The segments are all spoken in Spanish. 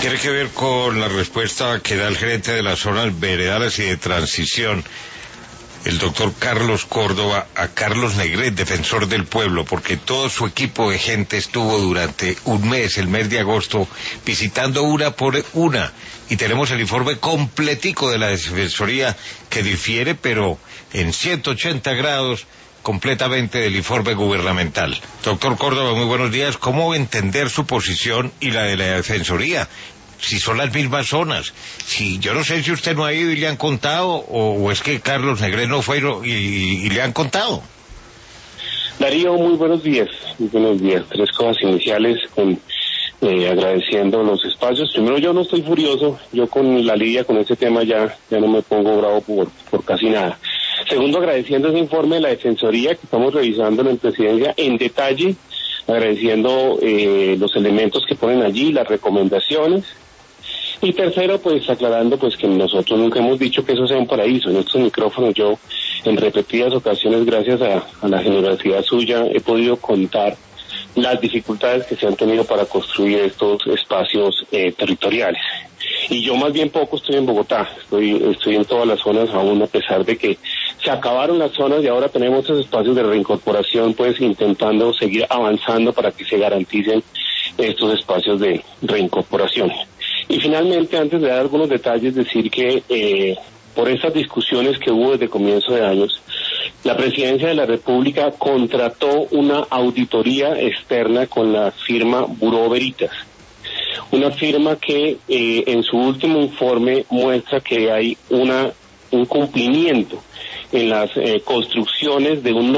Tiene que ver con la respuesta que da el gerente de las zonas veredales y de transición, el doctor Carlos Córdoba, a Carlos Negret, defensor del pueblo, porque todo su equipo de gente estuvo durante un mes, el mes de agosto, visitando una por una, y tenemos el informe completico de la Defensoría, que difiere, pero en 180 grados, completamente del informe gubernamental. Doctor Córdoba, muy buenos días. ¿Cómo entender su posición y la de la Defensoría? Si son las mismas zonas. Si yo no sé si usted no ha ido y le han contado, o es que Carlos Negret no fue y le han contado. Darío, muy buenos días. Muy buenos días. Tres cosas iniciales agradeciendo los espacios. Primero, yo no estoy furioso. Yo con la lidia con ese tema ya no me pongo bravo por casi nada. Segundo, agradeciendo ese informe de la Defensoría que estamos revisando en Presidencia en detalle, agradeciendo los elementos que ponen allí, las recomendaciones. Y tercero, pues aclarando pues que nosotros nunca hemos dicho que eso sea un paraíso. En estos micrófonos yo en repetidas ocasiones, gracias a la generosidad suya, he podido contar las dificultades que se han tenido para construir estos espacios territoriales. Y yo más bien poco estoy en Bogotá, estoy en todas las zonas aún, a pesar de que se acabaron las zonas y ahora tenemos esos espacios de reincorporación, pues intentando seguir avanzando para que se garanticen estos espacios de reincorporación. Y finalmente, antes de dar algunos detalles, decir que por esas discusiones que hubo desde comienzo de años, la Presidencia de la República contrató una auditoría externa con la firma Bureau Veritas, una firma que en su último informe muestra que hay un cumplimiento en las construcciones de un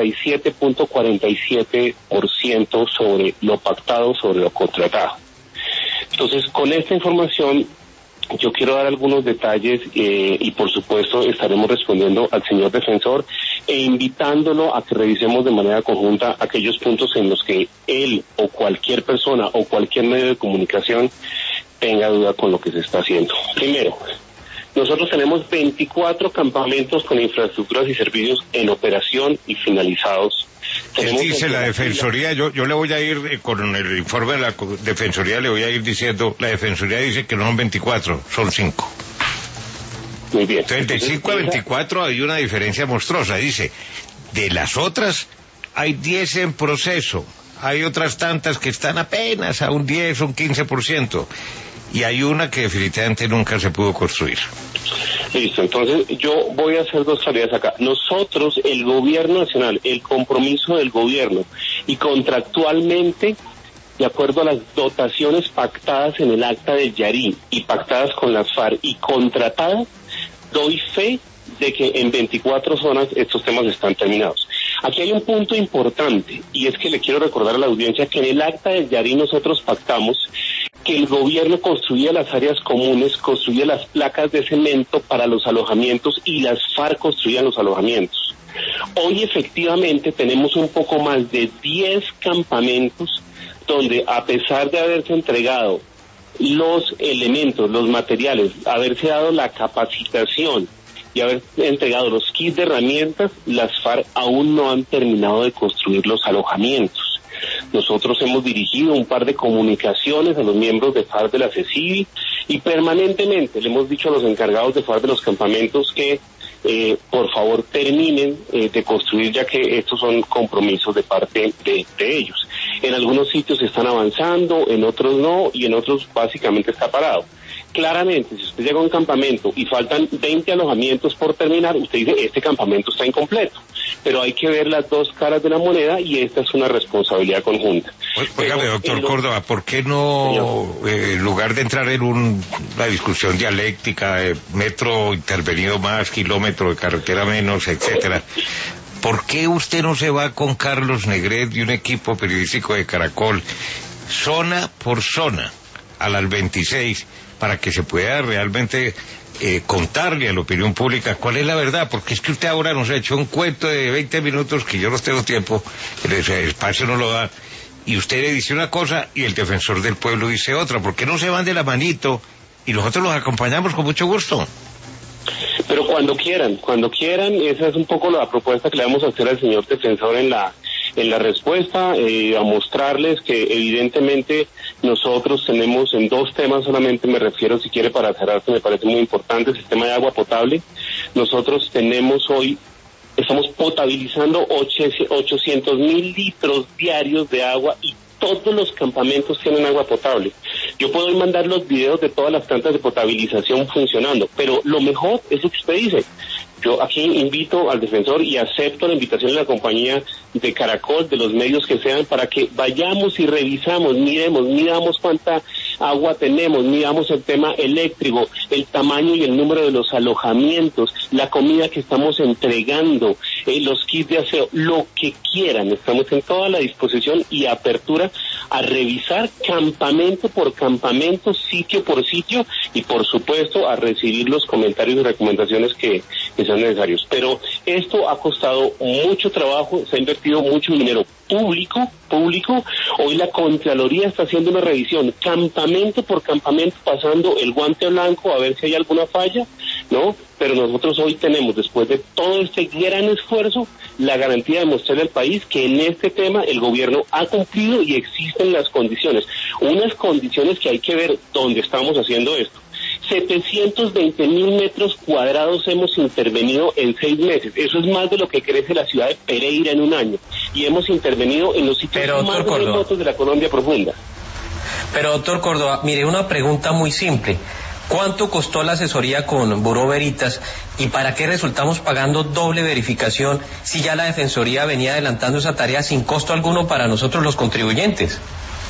97.47% sobre lo pactado, sobre lo contratado. Entonces, con esta información, yo quiero dar algunos detalles y por supuesto estaremos respondiendo al señor defensor e invitándolo a que revisemos de manera conjunta aquellos puntos en los que él o cualquier persona o cualquier medio de comunicación tenga duda con lo que se está haciendo. Primero, nosotros tenemos 24 campamentos con infraestructuras y servicios en operación y finalizados. ¿Qué dice la Defensoría? Yo le voy a ir, con el informe de la Defensoría, le voy a ir diciendo, la Defensoría dice que no son 24, son 5. Muy bien. Entonces, de 5 a 24 hay una diferencia monstruosa. Dice, de las otras, hay 10 en proceso, hay otras tantas que están apenas a un 10, un 15%, y hay una que definitivamente nunca se pudo construir. Listo, entonces yo voy a hacer dos tareas acá. Nosotros, el gobierno nacional, el compromiso del gobierno y contractualmente, de acuerdo a las dotaciones pactadas en el acta del Yarí y pactadas con las FARC y contratadas, doy fe de que en 24 zonas estos temas están terminados. Aquí hay un punto importante y es que le quiero recordar a la audiencia que en el acta del Yarí nosotros pactamos que el gobierno construía las áreas comunes, construía las placas de cemento para los alojamientos y las FARC construían los alojamientos. Hoy efectivamente tenemos un poco más de 10 campamentos donde, a pesar de haberse entregado los elementos, los materiales, haberse dado la capacitación y haber entregado los kits de herramientas, las FARC aún no han terminado de construir los alojamientos. Nosotros hemos dirigido un par de comunicaciones a los miembros de FARC de la CECIVI y permanentemente le hemos dicho a los encargados de FARC de los campamentos que por favor terminen de construir, ya que estos son compromisos de parte de ellos. En algunos sitios están avanzando, en otros no, y en otros básicamente está parado. Claramente, si usted llega a un campamento y faltan 20 alojamientos por terminar, usted dice, este campamento está incompleto. Pero hay que ver las dos caras de la moneda y esta es una responsabilidad conjunta. Óigame, doctor Córdoba, ¿por qué no, en lugar de entrar en una discusión dialéctica, metro intervenido más, kilómetro de carretera menos, etcétera, ¿por qué usted no se va con Carlos Negret y un equipo periodístico de Caracol, zona por zona, a las 26, para que se pueda realmente contarle a la opinión pública cuál es la verdad? Porque es que usted ahora nos ha hecho un cuento de 20 minutos que yo no tengo tiempo, el espacio no lo da, y usted le dice una cosa y el defensor del pueblo dice otra. ¿Por qué no se van de la manito y nosotros los acompañamos con mucho gusto? Pero cuando quieran, esa es un poco la propuesta que le vamos a hacer al señor defensor en en la respuesta, a mostrarles que evidentemente nosotros tenemos en dos temas solamente, me refiero, si quiere, para cerrar, que me parece muy importante, el sistema de agua potable. Nosotros tenemos hoy, estamos potabilizando 800.000 litros diarios de agua y todos los campamentos tienen agua potable. Yo puedo mandar los videos de todas las plantas de potabilización funcionando, pero lo mejor es lo que usted dice. Yo aquí invito al defensor y acepto la invitación de la compañía de Caracol, de los medios que sean, para que vayamos y revisamos, midamos cuánta agua tenemos, midamos el tema eléctrico, el tamaño y el número de los alojamientos, la comida que estamos entregando, los kits de aseo, lo que quieran. Estamos en toda la disposición y apertura a revisar campamento por campamento, sitio por sitio, y por supuesto a recibir los comentarios y recomendaciones que sean necesarios. Pero esto ha costado mucho trabajo, se ha invertido mucho dinero público. Hoy la Contraloría está haciendo una revisión campamento por campamento, pasando el guante blanco a ver si hay alguna falla, ¿no? Pero nosotros hoy tenemos, después de todo este gran esfuerzo, la garantía de mostrarle al país que en este tema el gobierno ha cumplido y existen las condiciones. Unas condiciones que hay que ver dónde estamos haciendo esto. 720.000 metros cuadrados hemos intervenido en 6 meses. Eso es más de lo que crece la ciudad de Pereira en un año. Y hemos intervenido en los sitios más remotos de la Colombia profunda. Pero, doctor Córdoba, mire, una pregunta muy simple. ¿Cuánto costó la asesoría con Buró Veritas y para qué resultamos pagando doble verificación si ya la Defensoría venía adelantando esa tarea sin costo alguno para nosotros los contribuyentes?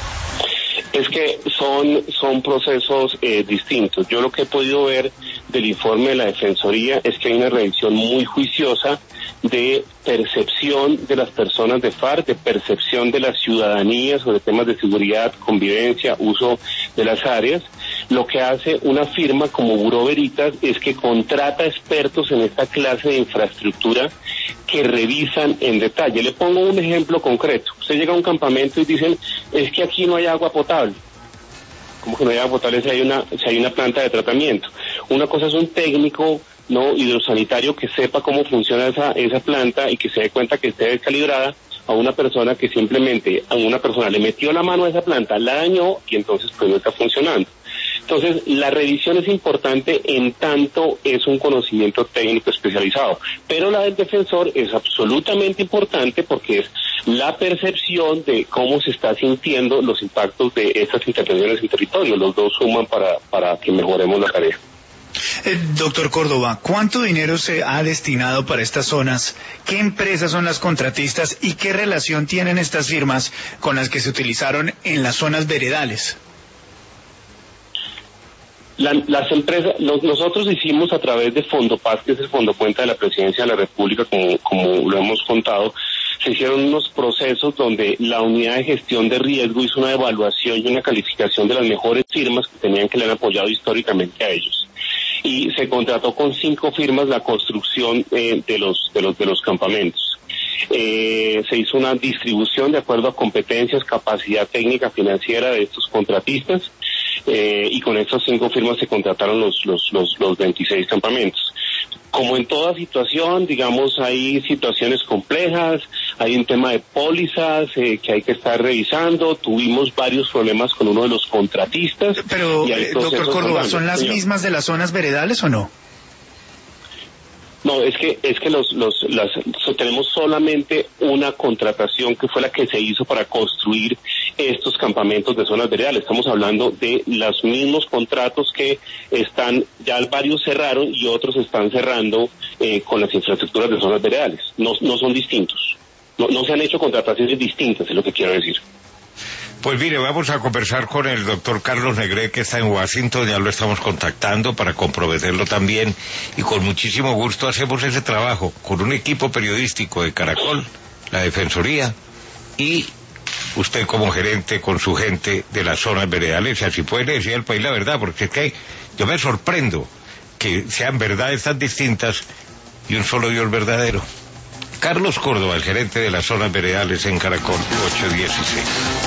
Es que son procesos distintos. Yo lo que he podido ver del informe de la Defensoría es que hay una revisión muy juiciosa de percepción de las personas de FARC, de percepción de la ciudadanía sobre temas de seguridad, convivencia, uso de las áreas. Lo que hace una firma como Buró Veritas es que contrata expertos en esta clase de infraestructura que revisan en detalle. Le pongo un ejemplo concreto. Usted llega a un campamento y dicen, es que aquí no hay agua potable. ¿Cómo que no hay agua potable si hay una planta de tratamiento? Una cosa es un técnico, no hidrosanitario, que sepa cómo funciona esa planta y que se dé cuenta que esté descalibrada, a una persona que simplemente a una persona le metió la mano a esa planta, la dañó y entonces pues no está funcionando. Entonces, la revisión es importante en tanto es un conocimiento técnico especializado, pero la del defensor es absolutamente importante porque es la percepción de cómo se está sintiendo los impactos de estas intervenciones en territorio. Los dos suman para que mejoremos la tarea. Doctor Córdoba, ¿cuánto dinero se ha destinado para estas zonas? ¿Qué empresas son las contratistas y qué relación tienen estas firmas con las que se utilizaron en las zonas veredales? Las empresas, nosotros hicimos a través de Fondopaz, que es el Fondo Cuenta de la Presidencia de la República, como lo hemos contado, se hicieron unos procesos donde la unidad de gestión de riesgo hizo una evaluación y una calificación de las mejores firmas que le han apoyado históricamente a ellos. Y se contrató con 5 firmas la construcción de los campamentos. Se hizo una distribución de acuerdo a competencias, capacidad técnica, financiera de estos contratistas, y con estas 5 firmas se contrataron los 26 campamentos. Como en toda situación, digamos, hay situaciones complejas, hay un tema de pólizas que hay que estar revisando. Tuvimos varios problemas con uno de los contratistas. Pero, doctor Córdoba, ¿son las mismas de las zonas veredales o no? No, es que tenemos solamente una contratación que fue la que se hizo para construir estos campamentos de zonas veredales. Estamos hablando de los mismos contratos que están, ya varios cerraron y otros están cerrando con las infraestructuras de zonas veredales. No son distintos. No se han hecho contrataciones distintas, es lo que quiero decir. Pues mire, vamos a conversar con el doctor Carlos Negret, que está en Washington, ya lo estamos contactando para comprometerlo también, y con muchísimo gusto hacemos ese trabajo con un equipo periodístico de Caracol, la Defensoría, y usted como gerente con su gente de las zonas veredales, y así puede decir al país la verdad, porque es que yo me sorprendo que sean verdades tan distintas y un solo Dios verdadero. Carlos Córdoba, el gerente de las zonas veredales en Caracol 816.